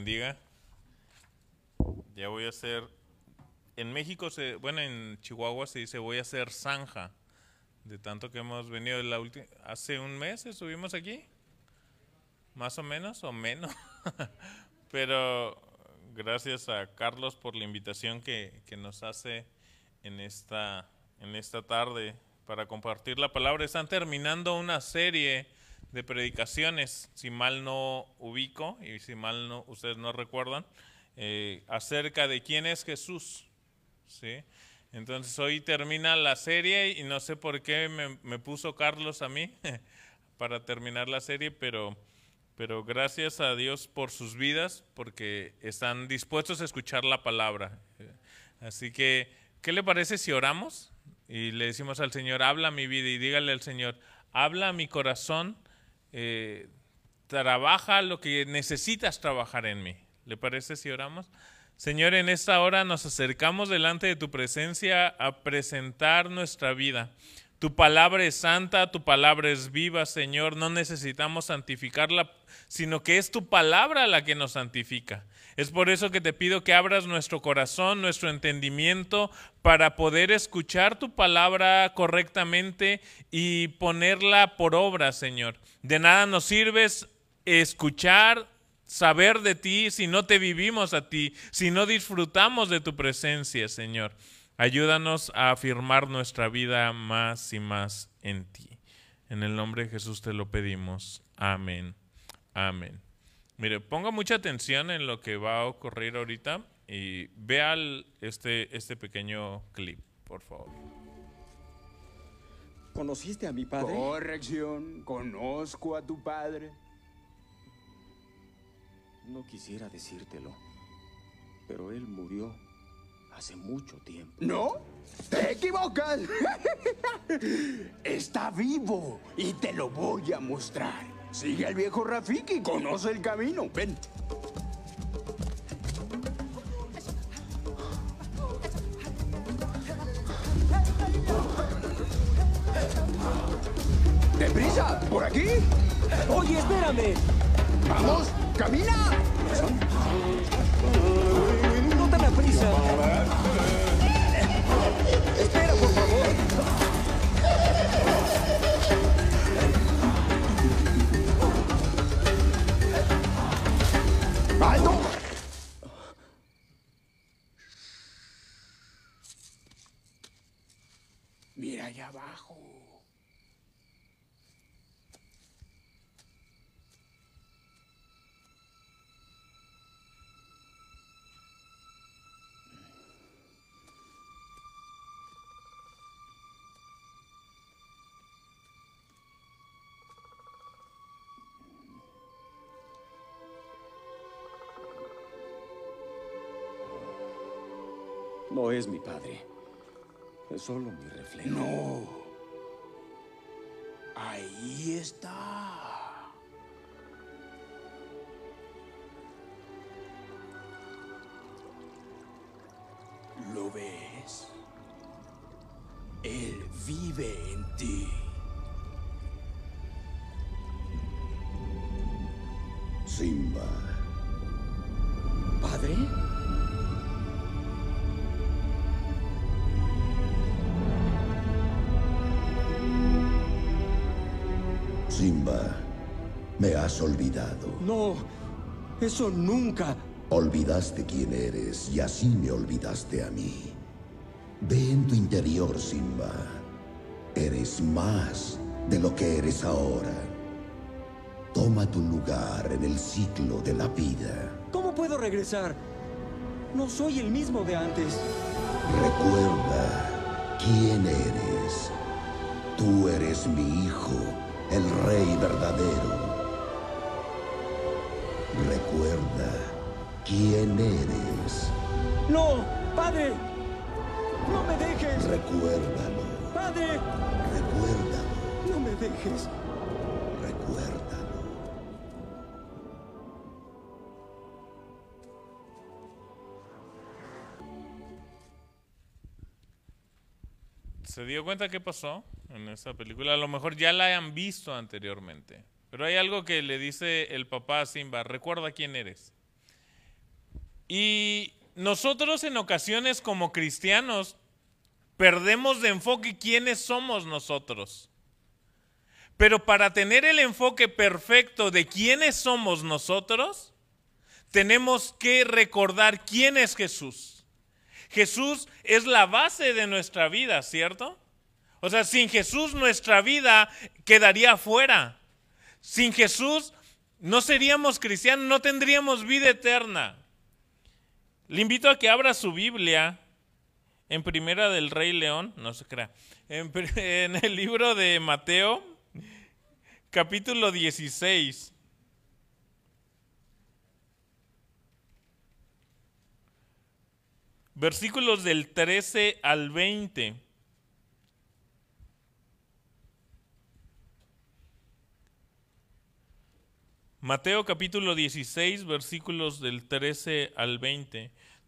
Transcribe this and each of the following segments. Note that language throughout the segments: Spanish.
bendiga. Ya voy a hacer, en México, en Chihuahua se dice voy a hacer zanja, de tanto que hemos venido. Hace un mes estuvimos aquí, más o menos, pero gracias a Carlos por la invitación que nos hace en esta tarde para compartir la palabra. Están terminando una serie de predicaciones, si mal no ubico y si mal no ustedes no recuerdan, acerca de quién es Jesús, ¿sí? Entonces hoy termina la serie y no sé por qué me puso Carlos a mí para terminar la serie, pero gracias a Dios por sus vidas, porque están dispuestos a escuchar la palabra. Así que, ¿qué le parece si oramos? Y le decimos al Señor, habla mi vida, y dígale al Señor, habla mi corazón, trabaja lo que necesitas trabajar en mí. ¿Le parece si oramos? Señor, en esta hora nos acercamos delante de tu presencia a presentar nuestra vida. Tu palabra es santa, tu palabra es viva, Señor. No necesitamos santificarla, sino que es tu palabra la que nos santifica. Es por eso que te pido que abras nuestro corazón, nuestro entendimiento, para poder escuchar tu palabra correctamente y ponerla por obra, Señor. De nada nos sirve escuchar, saber de ti, si no te vivimos a ti, si no disfrutamos de tu presencia, Señor. Ayúdanos a afirmar nuestra vida más y más en ti. En el nombre de Jesús te lo pedimos. Amén. Amén. Mire, ponga mucha atención en lo que va a ocurrir ahorita y vea este pequeño clip, por favor. ¿Conociste a mi padre? Corrección, conozco a tu padre. No quisiera decírtelo, pero él murió hace mucho tiempo. ¿No? ¡Te equivocas! Está vivo y te lo voy a mostrar. Sigue al viejo Rafiki, conoce el camino. Ven. ¡Deprisa! ¡Por aquí! ¡Oye, espérame! ¡Vamos! ¡Camina! ¡No te me prisa! ¡Espera, por favor! ¡Alto! Mira allá abajo. No es mi padre. Es solo mi reflejo. No. Ahí está. ¿Lo ves? Él vive en ti. Simba. ¿Padre? Simba, me has olvidado. No, eso nunca. Olvidaste quién eres y así me olvidaste a mí. Ve en tu interior, Simba. Eres más de lo que eres ahora. Toma tu lugar en el ciclo de la vida. ¿Cómo puedo regresar? No soy el mismo de antes. Recuerda quién eres. Tú eres mi hijo, el rey verdadero. Recuerda quién eres. ¡No! ¡Padre! ¡No me dejes! Recuérdalo. ¡Padre! Recuérdalo. ¡No me dejes! Recuérdalo. ¿Se dio cuenta qué pasó en esta película? A lo mejor ya la hayan visto anteriormente, pero hay algo que le dice el papá a Simba: recuerda quién eres. Y nosotros en ocasiones como cristianos perdemos de enfoque quiénes somos nosotros. Pero para tener el enfoque perfecto de quiénes somos nosotros, tenemos que recordar quién es Jesús. Jesús es la base de nuestra vida, ¿cierto? O sea, sin Jesús nuestra vida quedaría fuera. Sin Jesús no seríamos cristianos, no tendríamos vida eterna. Le invito a que abra su Biblia en Primera del Rey León, no se crea, en el libro de Mateo, capítulo 16. Versículos del 13 al 20. Mateo capítulo 16, versículos del 13 al 20.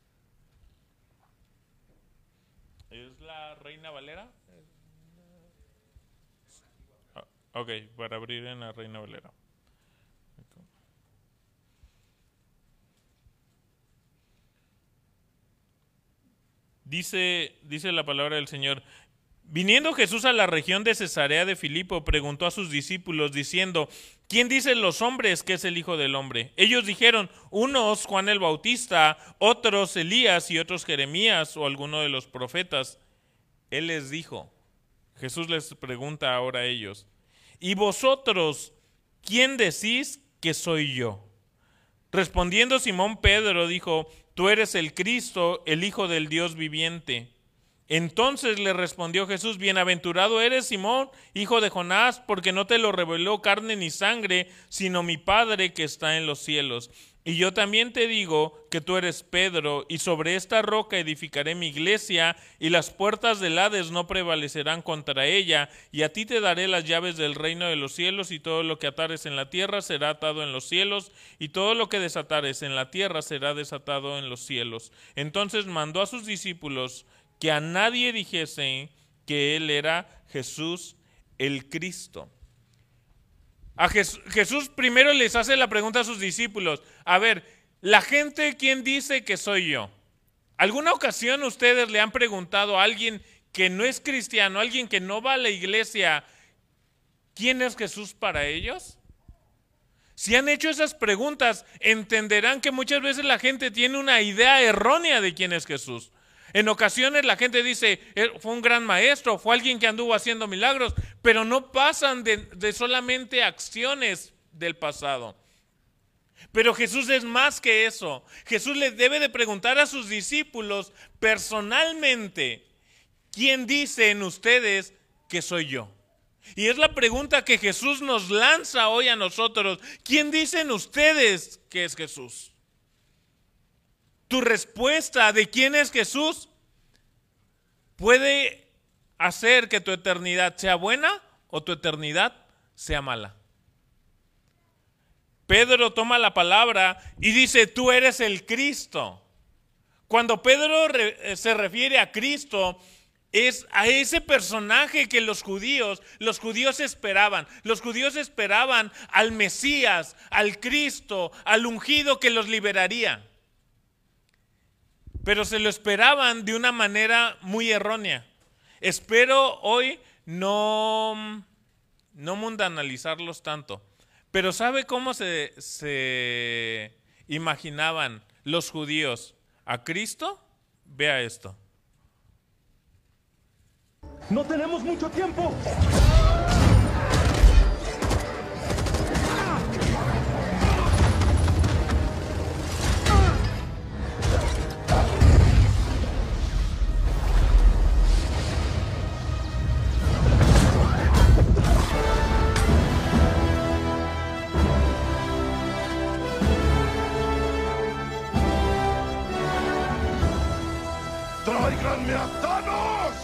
¿Es la Reina Valera? Ok, para abrir en la Reina Valera. Dice la palabra del Señor: viniendo Jesús a la región de Cesarea de Filipo, preguntó a sus discípulos diciendo: ¿quién dicen los hombres que es el Hijo del Hombre? Ellos dijeron: unos Juan el Bautista, otros Elías y otros Jeremías o alguno de los profetas. Él les dijo, Jesús les pregunta ahora a ellos: ¿y vosotros quién decís que soy yo? Respondiendo Simón Pedro dijo: tú eres el Cristo, el Hijo del Dios viviente. Entonces le respondió Jesús: bienaventurado eres, Simón, hijo de Jonás, porque no te lo reveló carne ni sangre, sino mi Padre que está en los cielos. Y yo también te digo que tú eres Pedro, y sobre esta roca edificaré mi iglesia, y las puertas del Hades no prevalecerán contra ella, y a ti te daré las llaves del reino de los cielos, y todo lo que atares en la tierra será atado en los cielos, y todo lo que desatares en la tierra será desatado en los cielos. Entonces mandó a sus discípulos que a nadie dijese que él era Jesús el Cristo. A Jesús primero les hace la pregunta a sus discípulos: a ver, la gente, ¿quién dice que soy yo? ¿Alguna ocasión ustedes le han preguntado a alguien que no es cristiano, a alguien que no va a la iglesia, quién es Jesús para ellos? Si han hecho esas preguntas, entenderán que muchas veces la gente tiene una idea errónea de quién es Jesús. En ocasiones la gente dice: fue un gran maestro, fue alguien que anduvo haciendo milagros, pero no pasan de solamente acciones del pasado. Pero Jesús es más que eso. Jesús les debe de preguntar a sus discípulos personalmente: ¿quién dicen ustedes que soy yo? Y es la pregunta que Jesús nos lanza hoy a nosotros: ¿quién dicen ustedes que es Jesús? Tu respuesta de quién es Jesús puede hacer que tu eternidad sea buena o tu eternidad sea mala. Pedro toma la palabra y dice: tú eres el Cristo. Cuando Pedro se refiere a Cristo, es a ese personaje que los judíos esperaban. Los judíos esperaban al Mesías, al Cristo, al ungido que los liberaría. Pero se lo esperaban de una manera muy errónea. Espero hoy no mundanalizarlos tanto. Pero ¿sabe cómo se imaginaban los judíos a Cristo? Vea esto. ¡No tenemos mucho tiempo! ¡Tráiganme a Thanos!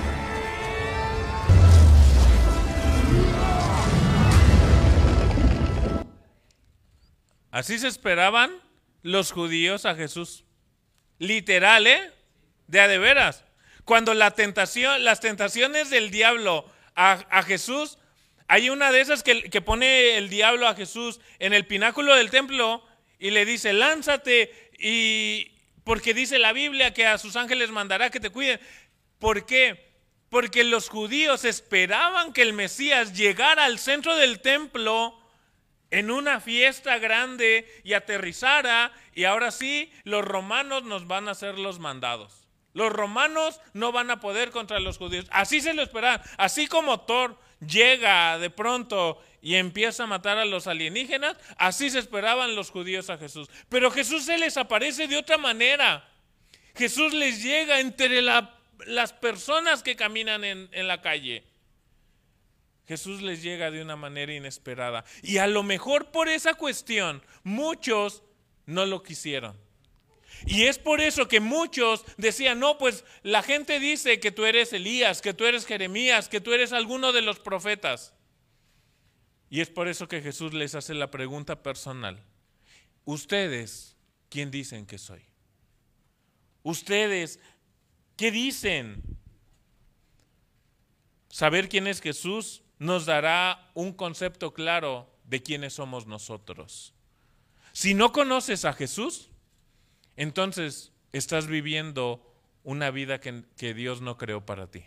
Así se esperaban los judíos a Jesús. Literal, de veras. Cuando las tentaciones del diablo a Jesús, hay una de esas que pone el diablo a Jesús en el pináculo del templo y le dice: lánzate y porque dice la Biblia que a sus ángeles mandará que te cuiden. ¿Por qué? Porque los judíos esperaban que el Mesías llegara al centro del templo en una fiesta grande y aterrizara, y ahora sí, los romanos nos van a hacer los mandados. Los romanos no van a poder contra los judíos. Así se lo esperaban. Así como Thor llega de pronto y empieza a matar a los alienígenas, así se esperaban los judíos a Jesús. Pero Jesús se les aparece de otra manera. Jesús les llega entre las personas que caminan en la calle. Jesús les llega de una manera inesperada. Y a lo mejor por esa cuestión, muchos no lo quisieron. Y es por eso que muchos decían, no, pues la gente dice que tú eres Elías, que tú eres Jeremías, que tú eres alguno de los profetas. Y es por eso que Jesús les hace la pregunta personal. ¿Ustedes quién dicen que soy? ¿Ustedes qué dicen? Saber quién es Jesús nos dará un concepto claro de quiénes somos nosotros. Si no conoces a Jesús, entonces estás viviendo una vida que Dios no creó para ti.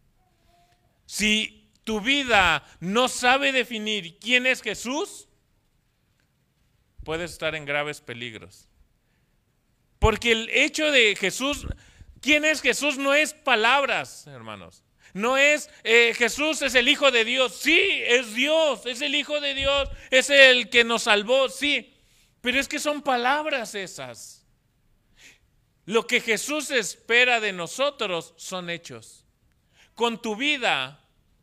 Si tu vida no sabe definir quién es Jesús, puedes estar en graves peligros. Porque el hecho de Jesús, quién es Jesús, no es palabras, hermanos. No es Jesús es el Hijo de Dios. Sí, es Dios, es el Hijo de Dios, es el que nos salvó, sí. Pero es que son palabras esas. Lo que Jesús espera de nosotros son hechos. Con tu vida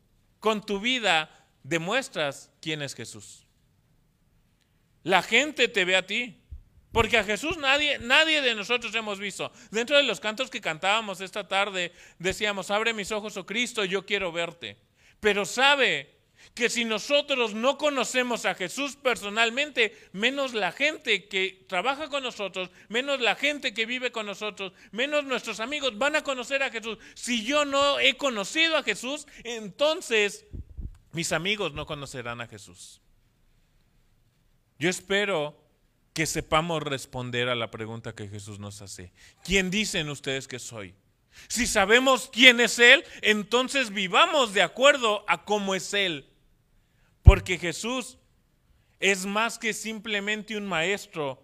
demuestras quién es Jesús. La gente te ve a ti, porque a Jesús nadie de nosotros hemos visto. Dentro de los cantos que cantábamos esta tarde, decíamos, abre mis ojos, oh Cristo, yo quiero verte. Pero sabe que si nosotros no conocemos a Jesús personalmente, menos la gente que trabaja con nosotros, menos la gente que vive con nosotros, menos nuestros amigos van a conocer a Jesús. Si yo no he conocido a Jesús, entonces mis amigos no conocerán a Jesús. Yo espero que sepamos responder a la pregunta que Jesús nos hace. ¿Quién dicen ustedes que soy? Si sabemos quién es Él, entonces vivamos de acuerdo a cómo es Él. Porque Jesús es más que simplemente un maestro.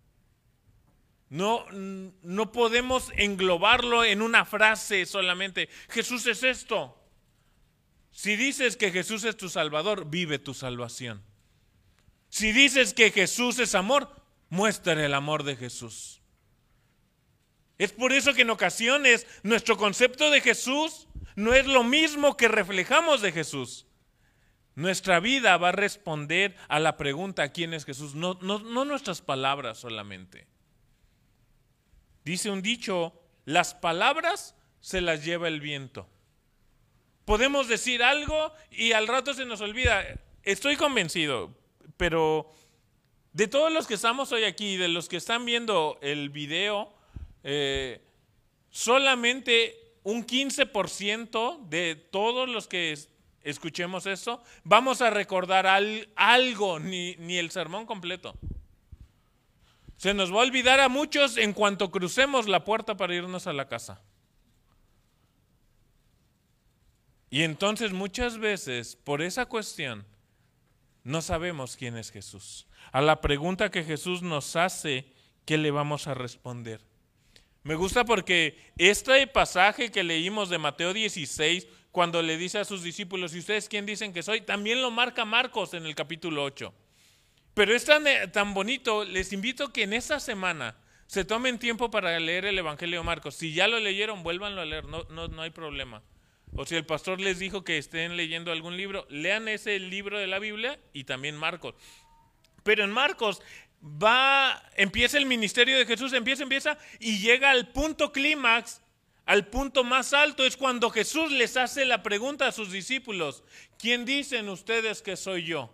No podemos englobarlo en una frase solamente. Jesús es esto. Si dices que Jesús es tu Salvador, vive tu salvación. Si dices que Jesús es amor, muestra el amor de Jesús. Es por eso que en ocasiones nuestro concepto de Jesús no es lo mismo que reflejamos de Jesús. Nuestra vida va a responder a la pregunta ¿quién es Jesús? No nuestras palabras solamente. Dice un dicho, las palabras se las lleva el viento. Podemos decir algo y al rato se nos olvida. Estoy convencido, pero de todos los que estamos hoy aquí, de los que están viendo el video, solamente un 15% de todos los que escuchemos esto, vamos a recordar algo, ni el sermón completo. Se nos va a olvidar a muchos en cuanto crucemos la puerta para irnos a la casa. Y entonces muchas veces, por esa cuestión, no sabemos quién es Jesús. A la pregunta que Jesús nos hace, ¿qué le vamos a responder? Me gusta porque este pasaje que leímos de Mateo 16, cuando le dice a sus discípulos, ¿y ustedes quién dicen que soy? También lo marca Marcos en el capítulo 8. Pero es tan bonito, les invito que en esta semana se tomen tiempo para leer el Evangelio de Marcos. Si ya lo leyeron, vuélvanlo a leer, no hay problema. O si el pastor les dijo que estén leyendo algún libro, lean ese libro de la Biblia y también Marcos. Pero en Marcos empieza el ministerio de Jesús, empieza y llega al punto clímax. Al punto más alto es cuando Jesús les hace la pregunta a sus discípulos, ¿quién dicen ustedes que soy yo?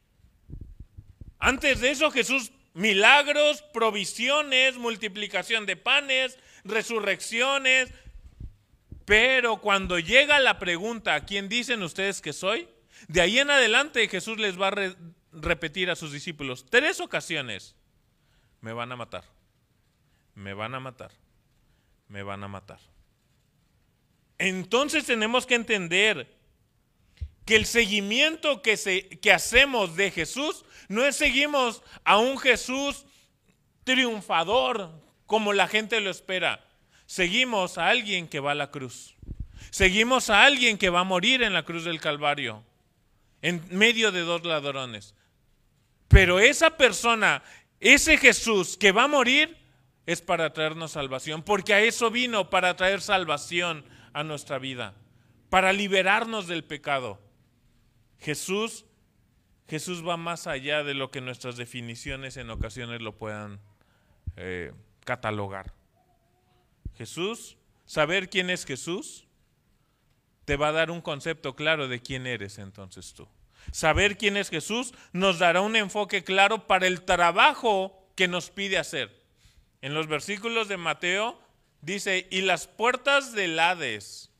Antes de eso Jesús, milagros, provisiones, multiplicación de panes, resurrecciones. Pero cuando llega la pregunta, ¿quién dicen ustedes que soy? De ahí en adelante Jesús les va a repetir a sus discípulos 3 ocasiones, me van a matar. me van a matar, me van a matar. Entonces tenemos que entender que el seguimiento que hacemos de Jesús no es seguimos a un Jesús triunfador como la gente lo espera. Seguimos a alguien que va a la cruz. Seguimos a alguien que va a morir en la cruz del Calvario, en medio de dos ladrones. Pero esa persona, ese Jesús que va a morir, es para traernos salvación, porque a eso vino, para traer salvación a nuestra vida, para liberarnos del pecado. Jesús va más allá de lo que nuestras definiciones en ocasiones lo puedan catalogar. Jesús, saber quién es Jesús, te va a dar un concepto claro de quién eres entonces tú. Saber quién es Jesús nos dará un enfoque claro para el trabajo que nos pide hacer. En los versículos de Mateo dice, y las puertas del Hades.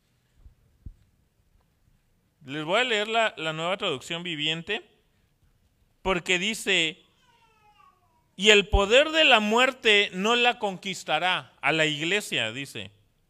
Les voy a leer la Nueva Traducción Viviente, porque dice, y el poder de la muerte no la conquistará, a la iglesia, dice.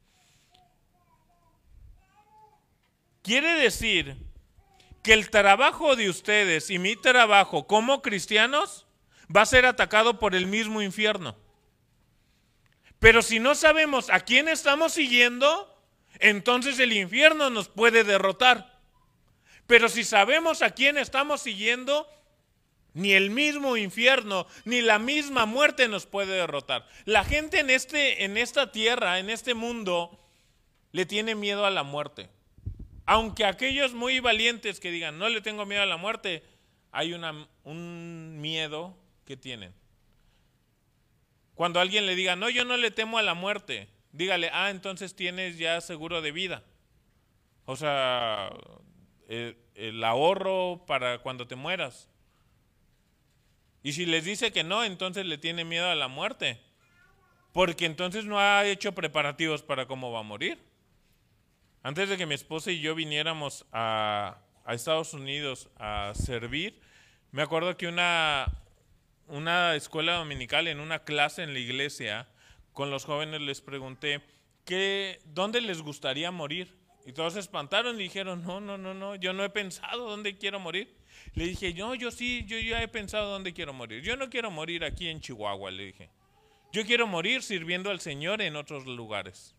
Quiere decir que el trabajo de ustedes y mi trabajo como cristianos va a ser atacado por el mismo infierno. Pero si no sabemos a quién estamos siguiendo, entonces el infierno nos puede derrotar. Pero si sabemos a quién estamos siguiendo, ni el mismo infierno, ni la misma muerte nos puede derrotar. La gente en esta tierra, en este mundo, le tiene miedo a la muerte. Aunque aquellos muy valientes que digan, no le tengo miedo a la muerte, hay un miedo que tienen. Cuando alguien le diga, no, yo no le temo a la muerte, dígale, entonces tienes ya seguro de vida. O sea, el ahorro para cuando te mueras. Y si les dice que no, entonces le tiene miedo a la muerte. Porque entonces no ha hecho preparativos para cómo va a morir. Antes de que mi esposa y yo viniéramos a Estados Unidos a servir, me acuerdo que una escuela dominical, en una clase en la iglesia, con los jóvenes les pregunté, ¿dónde les gustaría morir? Y todos se espantaron y dijeron, no, yo no he pensado dónde quiero morir. Le dije, yo ya he pensado dónde quiero morir. Yo no quiero morir aquí en Chihuahua, le dije. Yo quiero morir sirviendo al Señor en otros lugares.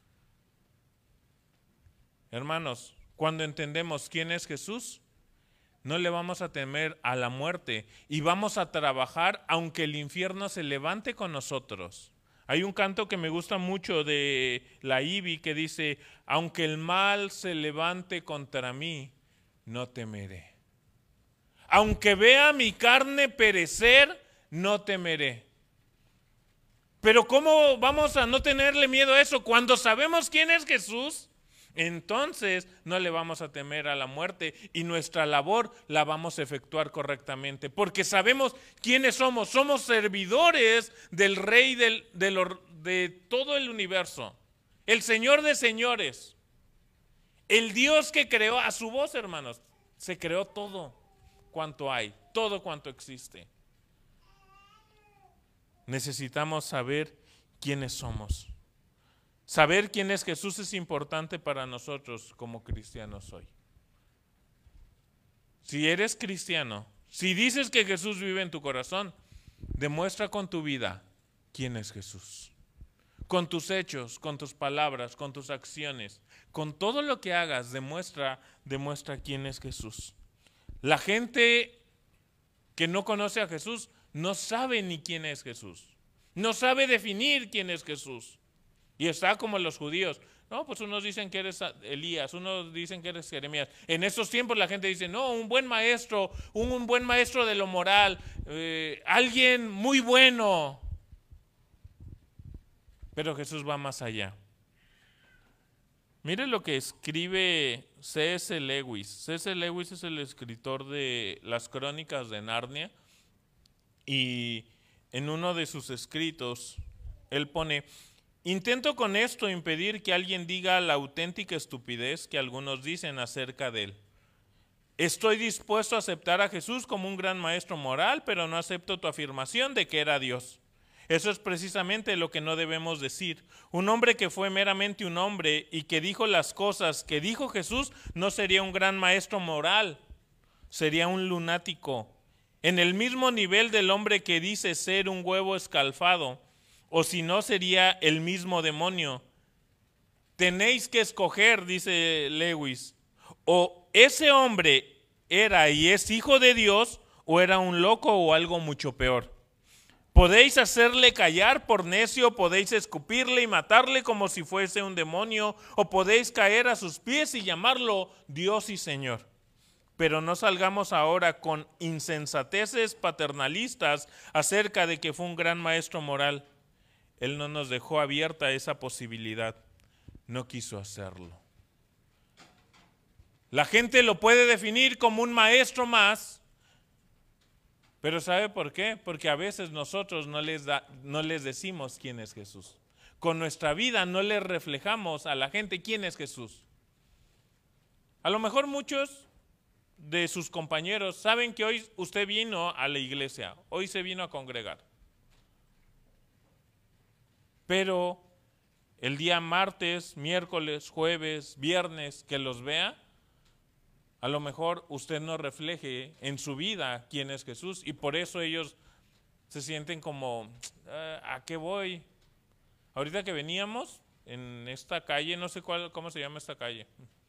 Hermanos, cuando entendemos quién es Jesús, no le vamos a temer a la muerte y vamos a trabajar aunque el infierno se levante con nosotros. Hay un canto que me gusta mucho de la IBI que dice, aunque el mal se levante contra mí, no temeré. Aunque vea mi carne perecer, no temeré. Pero ¿cómo vamos a no tenerle miedo a eso? Cuando sabemos quién es Jesús, entonces no le vamos a temer a la muerte y nuestra labor la vamos a efectuar correctamente, porque sabemos quiénes somos. Somos servidores del Rey de todo el universo, el Señor de señores, el Dios que creó a su voz, hermanos. Se creó todo cuanto hay, todo cuanto existe. Necesitamos saber quiénes somos. Saber quién es Jesús es importante para nosotros como cristianos hoy. Si eres cristiano, si dices que Jesús vive en tu corazón, demuestra con tu vida quién es Jesús. Con tus hechos, con tus palabras, con tus acciones, con todo lo que hagas, demuestra quién es Jesús. La gente que no conoce a Jesús no sabe ni quién es Jesús. No sabe definir quién es Jesús. Y está como los judíos. No, pues unos dicen que eres Elías, unos dicen que eres Jeremías. En esos tiempos la gente dice, no, un buen maestro, un buen maestro de lo moral, alguien muy bueno. Pero Jesús va más allá. Mire lo que escribe C.S. Lewis. C.S. Lewis es el escritor de las Crónicas de Narnia. Y en uno de sus escritos, él pone... Intento con esto impedir que alguien diga la auténtica estupidez que algunos dicen acerca de él. Estoy dispuesto a aceptar a Jesús como un gran maestro moral, pero no acepto tu afirmación de que era Dios. Eso es precisamente lo que no debemos decir. Un hombre que fue meramente un hombre y que dijo las cosas que dijo Jesús no sería un gran maestro moral, sería un lunático. En el mismo nivel del hombre que dice ser un huevo escalfado, o si no sería el mismo demonio. Tenéis que escoger, dice Lewis, o ese hombre era y es hijo de Dios, o era un loco o algo mucho peor. Podéis hacerle callar por necio, podéis escupirle y matarle como si fuese un demonio, o podéis caer a sus pies y llamarlo Dios y Señor. Pero no salgamos ahora con insensateces paternalistas acerca de que fue un gran maestro moral. Él no nos dejó abierta esa posibilidad, no quiso hacerlo. La gente lo puede definir como un maestro más, pero ¿sabe por qué? Porque a veces nosotros no les decimos quién es Jesús. Con nuestra vida no les reflejamos a la gente quién es Jesús. A lo mejor muchos de sus compañeros saben que hoy usted vino a la iglesia, hoy se vino a congregar. Pero el día martes, miércoles, jueves, viernes que los vea, a lo mejor usted no refleje en su vida quién es Jesús y por eso ellos se sienten como, ¿a qué voy? Ahorita que veníamos en esta calle, no sé cómo se llama esta calle.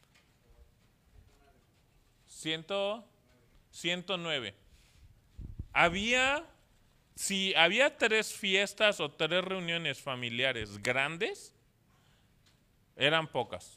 109. Había 3 fiestas o 3 reuniones familiares grandes, eran pocas.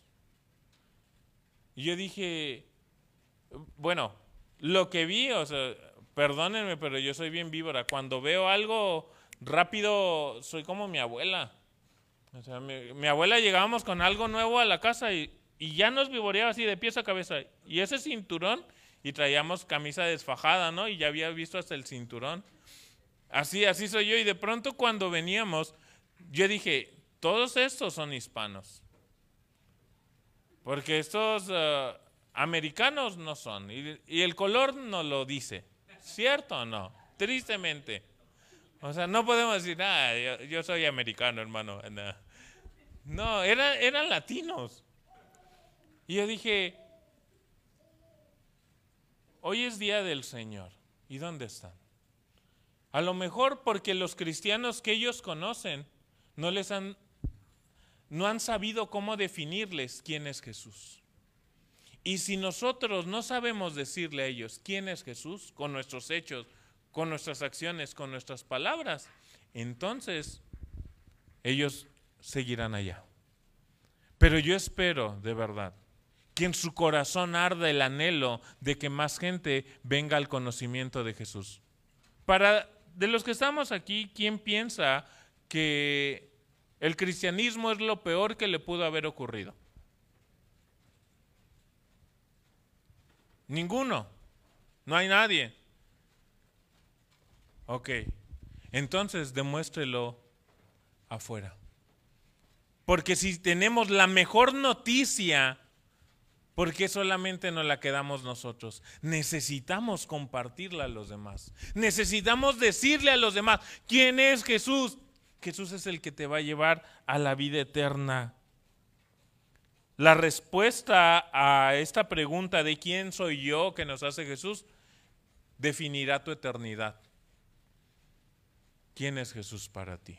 Y yo dije, bueno, lo que vi, o sea, perdónenme, pero yo soy bien víbora. Cuando veo algo rápido, soy como mi abuela. O sea, mi abuela llegábamos con algo nuevo a la casa y ya nos vivoreaba así de pies a cabeza. Y ese cinturón, y traíamos camisa desfajada, ¿no? Y ya había visto hasta el cinturón. Así soy yo. Y de pronto cuando veníamos, yo dije, todos estos son hispanos. Porque estos americanos no son. Y el color no lo dice. ¿Cierto o no? Tristemente. O sea, no podemos decir, yo soy americano, hermano. No, eran latinos. Y yo dije, hoy es día del Señor. ¿Y dónde están? A lo mejor porque los cristianos que ellos conocen no han sabido cómo definirles quién es Jesús. Y si nosotros no sabemos decirle a ellos quién es Jesús, con nuestros hechos, con nuestras acciones, con nuestras palabras, entonces ellos seguirán allá. Pero yo espero, de verdad, que en su corazón arda el anhelo de que más gente venga al conocimiento de Jesús. De los que estamos aquí, ¿quién piensa que el cristianismo es lo peor que le pudo haber ocurrido? Ninguno. No hay nadie. Ok. Entonces demuéstrelo afuera. Porque si tenemos la mejor noticia, ¿por qué solamente nos la quedamos nosotros? Necesitamos compartirla a los demás. Necesitamos decirle a los demás, ¿quién es Jesús? Jesús es el que te va a llevar a la vida eterna. La respuesta a esta pregunta de quién soy yo que nos hace Jesús definirá tu eternidad. ¿Quién es Jesús para ti?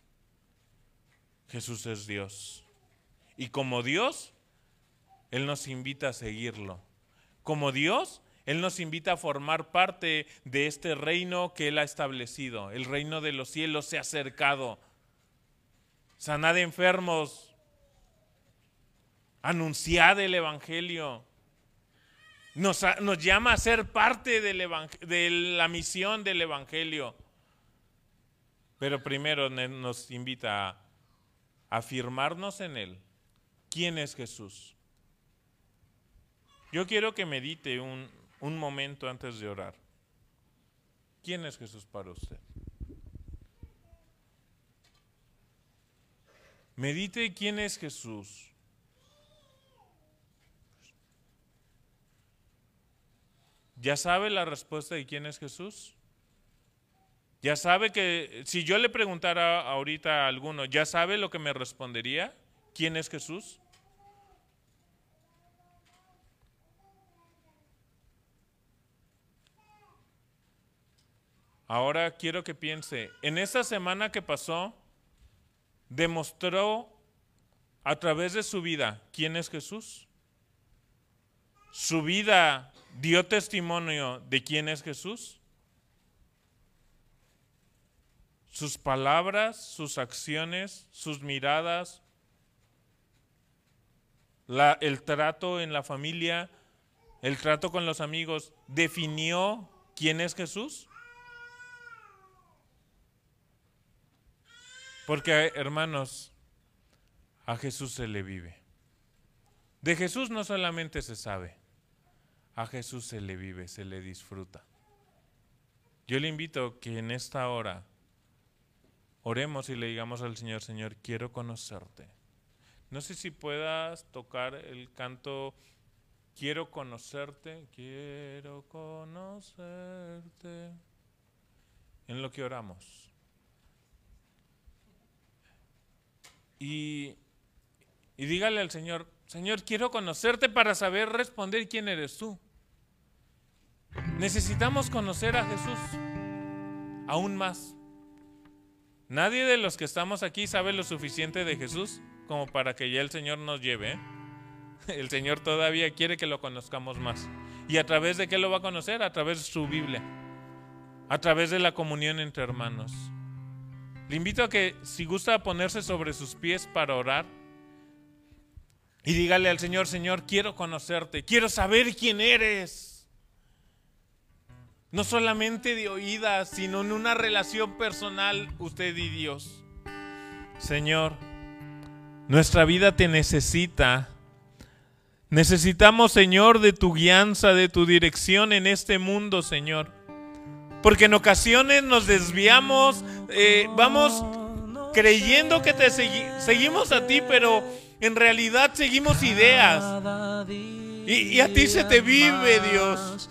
Jesús es Dios. Y como Dios, Él nos invita a seguirlo. Como Dios, Él nos invita a formar parte de este reino que Él ha establecido. El reino de los cielos se ha acercado. Sanad enfermos. Anunciad el evangelio. Nos llama a ser parte de la misión del evangelio. Pero primero nos invita a afirmarnos en Él. ¿Quién es Jesús? Yo quiero que medite un momento antes de orar. ¿Quién es Jesús para usted? Medite quién es Jesús. ¿Ya sabe la respuesta de quién es Jesús? Ya sabe que si yo le preguntara ahorita a alguno, ¿ya sabe lo que me respondería? ¿Quién es Jesús? Ahora quiero que piense, en esa semana que pasó, demostró a través de su vida quién es Jesús. Su vida dio testimonio de quién es Jesús. Sus palabras, sus acciones, sus miradas, el trato en la familia, el trato con los amigos, ¿definió quién es Jesús? Porque, hermanos, a Jesús se le vive. De Jesús no solamente se sabe, a Jesús se le vive, se le disfruta. Yo le invito que en esta hora oremos y le digamos al Señor, Señor, quiero conocerte. No sé si puedas tocar el canto, quiero conocerte, en lo que oramos. Y dígale al Señor, Señor, quiero conocerte para saber responder quién eres tú. Necesitamos conocer a Jesús aún más. Nadie de los que estamos aquí sabe lo suficiente de Jesús como para que ya el Señor nos lleve, ¿eh? El Señor todavía quiere que lo conozcamos más. ¿Y a través de qué lo va a conocer? A través de su Biblia, a través de la comunión entre hermanos. Le invito a que, si gusta, ponerse sobre sus pies para orar y dígale al Señor, Señor, quiero conocerte, quiero saber quién eres. No solamente de oídas, sino en una relación personal, usted y Dios. Señor, nuestra vida te necesita. Necesitamos, Señor, de tu guianza, de tu dirección en este mundo, Señor. Porque en ocasiones nos desviamos, vamos creyendo que te seguimos a ti, pero en realidad seguimos ideas. Y a ti se te vive, Dios.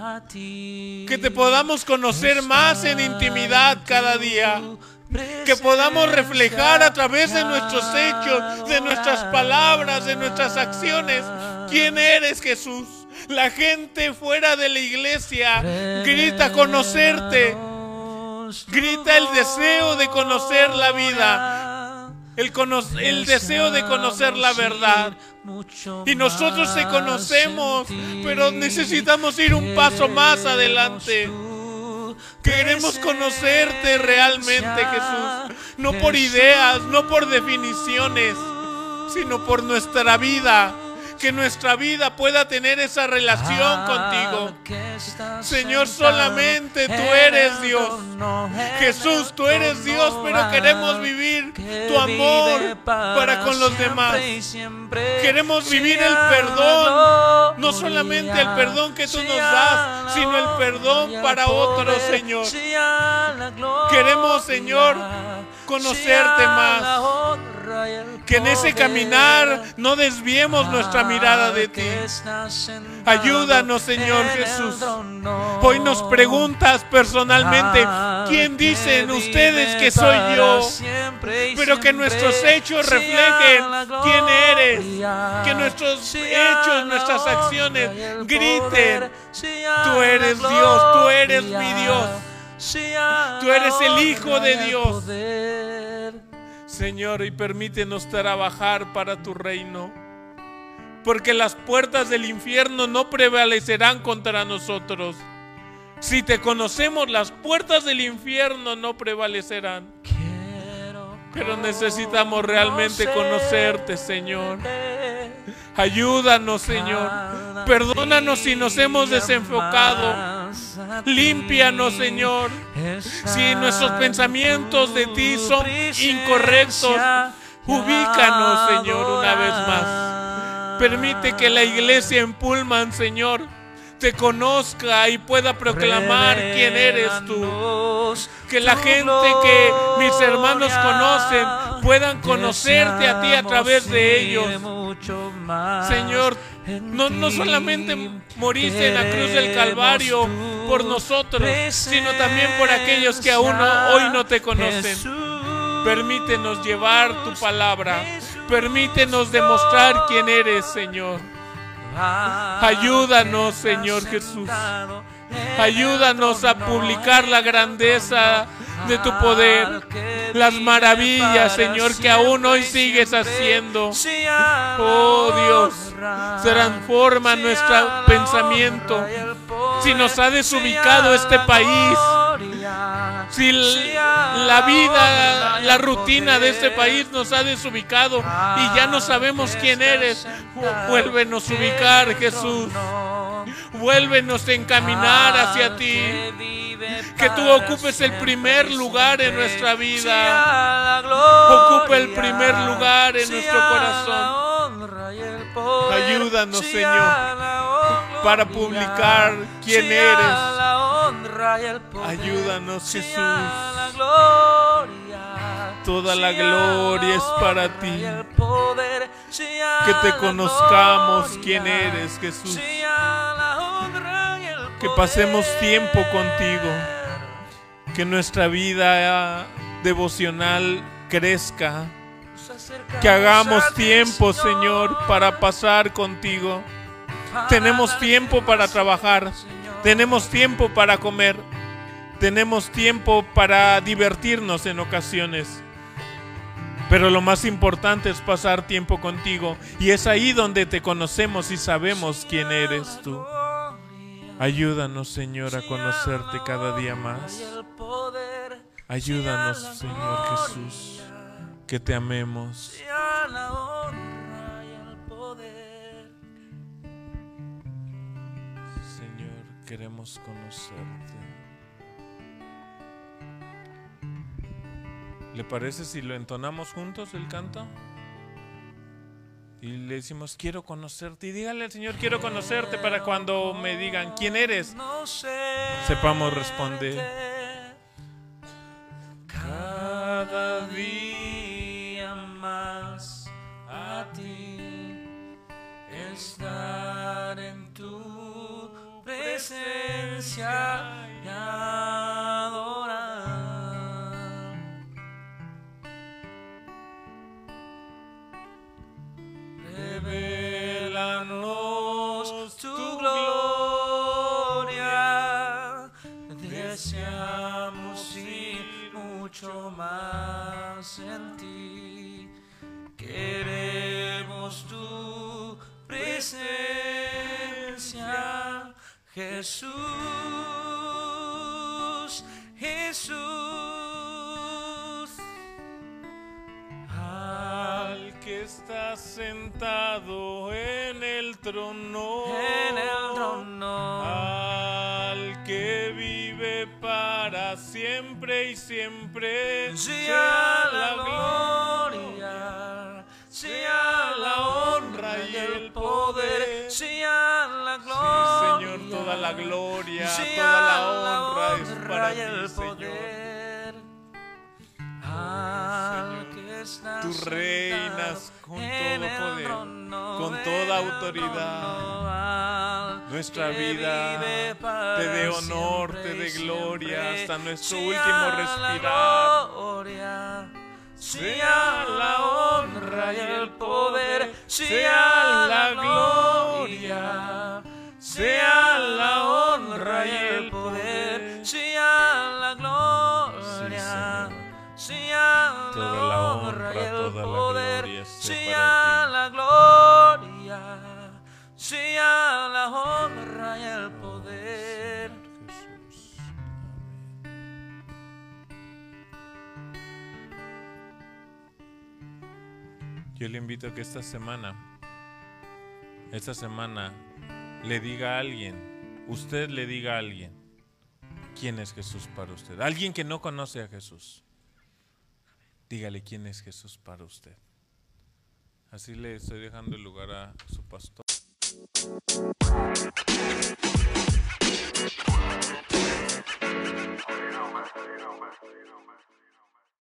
Que te podamos conocer más en intimidad cada día. Que podamos reflejar a través de nuestros hechos, de nuestras palabras, de nuestras acciones, quién eres, Jesús. La gente fuera de la iglesia grita conocerte, grita el deseo de conocer la vida, el deseo de conocer la verdad. Y nosotros te conocemos, pero necesitamos ir un paso más adelante. Queremos conocerte realmente, Jesús, no por ideas, no por definiciones, sino por nuestra vida. Que nuestra vida pueda tener esa relación contigo. Señor, solamente tú eres Dios. Jesús, tú eres Dios, pero queremos vivir tu amor para con los demás. Queremos vivir el perdón, no solamente el perdón que tú nos das, sino el perdón para otros, Señor. Queremos, Señor, conocerte más. Que en ese caminar no desviemos nuestra mirada de ti. Ayúdanos, Señor Jesús. Hoy nos preguntas personalmente, ¿quién dicen ustedes que soy yo? Pero que nuestros hechos reflejen quién eres. Que nuestros hechos, nuestras acciones griten, tú eres Dios, tú eres mi Dios. Tú eres el Hijo de Dios. Señor, y permítenos trabajar para tu reino, porque las puertas del infierno no prevalecerán contra nosotros. Si te conocemos, las puertas del infierno no prevalecerán. Pero necesitamos realmente conocerte, Señor. Ayúdanos, Señor. Perdónanos si nos hemos desenfocado. Límpianos, Señor. Si nuestros pensamientos de ti son incorrectos, ubícanos, Señor, una vez más. Permite que la iglesia en Pullman, Señor, te conozca y pueda proclamar quién eres tú. Que la gente que mis hermanos conocen puedan conocerte a ti a través de ellos. Señor, no solamente moriste en la cruz del Calvario por nosotros, sino también por aquellos que aún hoy no te conocen. Permítenos llevar tu palabra. Permítenos demostrar quién eres, Señor. Ayúdanos, Señor Jesús. Ayúdanos a publicar la grandeza de tu poder, las maravillas, Señor, que aún hoy sigues haciendo. Oh Dios, transforma nuestro pensamiento. Si nos ha desubicado este país, si la vida, la rutina de este país nos ha desubicado y ya no sabemos quién eres, vuélvenos a ubicar, Jesús. Vuélvenos a encaminar hacia ti. Que tú ocupes el primer lugar en nuestra vida. Ocupa el primer lugar en nuestro corazón. Ayúdanos, Señor, para publicar quién eres. Ayúdanos, Jesús. Toda la gloria es para ti. Que te conozcamos quién eres, Jesús. Que pasemos tiempo contigo. Que nuestra vida devocional crezca. Que hagamos tiempo, Señor, para pasar contigo. Tenemos tiempo para trabajar. Tenemos tiempo para comer. Tenemos tiempo para divertirnos en ocasiones. Pero lo más importante es pasar tiempo contigo. Y es ahí donde te conocemos y sabemos quién eres tú. Ayúdanos, Señor, a conocerte cada día más. Ayúdanos, Señor Jesús, que te amemos. Señor, queremos conocerte. ¿Le parece si lo entonamos juntos el canto? Y le decimos, quiero conocerte. Y dígale al Señor, quiero conocerte, para cuando me digan, ¿quién eres?, sepamos responder. Cada día más a ti, estar en tu presencia y adorar. Revélanos tu gloria, deseamos ir mucho más en ti. Queremos tu presencia, Jesús, Jesús. Al que está sentado en el trono, al que vive para siempre y siempre, sea la gloria, sea la honra y el poder, sea la gloria. Sí, Señor, toda la gloria, toda la honra es para ti, Señor. Tú reinas con todo poder, con toda autoridad. Nuestra vida te dé honor, te dé gloria hasta nuestro último respirar. Sea la honra y el poder, sea la gloria, sea la honra y el poder, sea la gloria. Sea toda la honra, toda la gloria, sea la gloria, sea la honra y el poder. Jesús. Yo le invito a que esta semana le diga a alguien, usted le diga a alguien, ¿quién es Jesús para usted? Alguien que no conoce a Jesús. Dígale quién es Jesús para usted. Así le estoy dejando el lugar a su pastor.